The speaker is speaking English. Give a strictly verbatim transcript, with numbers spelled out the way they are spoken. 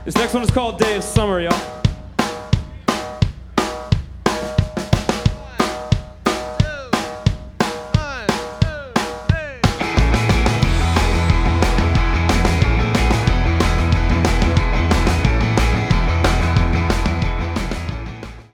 This next one is called Day of Summer, y'all.